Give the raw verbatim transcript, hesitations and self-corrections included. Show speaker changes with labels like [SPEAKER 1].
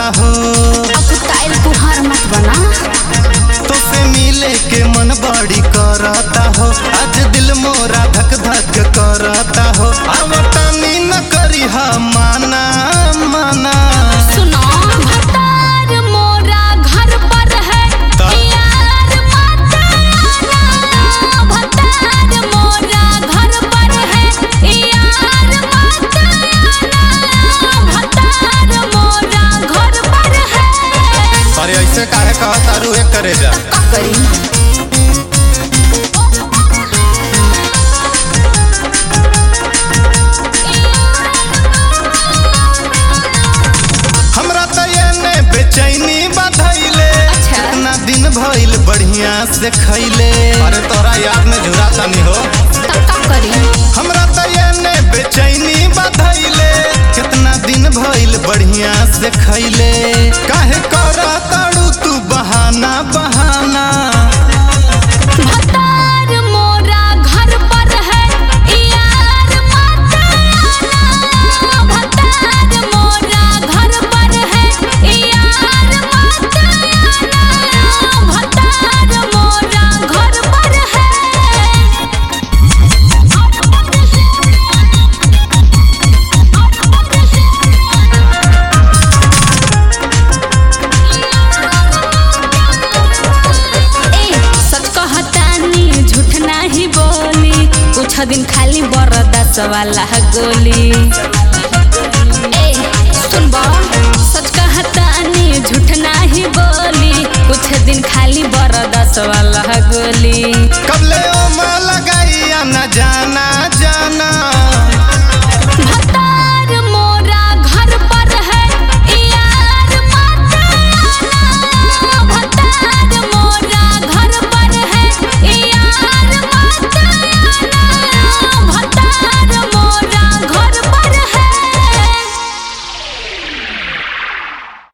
[SPEAKER 1] करता हो।
[SPEAKER 2] अब टाइल तुहार मत बना,
[SPEAKER 1] तो से मिले के मन बड़ी करता हो। आज दिल मोरा धक धक करता हो। अब तानी न करी हा माना माना।
[SPEAKER 2] सुनो भतार मोरा घर पर है यार मत आना। भतार मोरा घर पर है यार मत आना। भतार मोरा घर पर है।
[SPEAKER 1] अरे ऐसे काहे कहता रू एक करे जा।
[SPEAKER 2] का करी
[SPEAKER 1] बेचैनी बधैले।
[SPEAKER 2] अच्छा।
[SPEAKER 1] कितना दिन भइल बढ़िया से खैले। अरे तोरा याद में झुरा तनी हो।
[SPEAKER 2] तब का करी
[SPEAKER 1] हमरा त एने बेचैनी बधैले। कितना दिन भइल बढ़िया से खैले। काहे करा ताड़ू तू बहाना बहाना।
[SPEAKER 2] भतार मोरा घर पर है यार मत आना। भतार मोरा घर पर है यार मत आना। भतार मोरा घर पर है। झूठ नहीं बोली कुछ दिन खाली बरदास वाला गोली। ए सुनबो सच कहतानी झूठ नहीं बोली कुछ दिन खाली बरदास वाला गोली।
[SPEAKER 1] कबले ओ लगाइया न जाना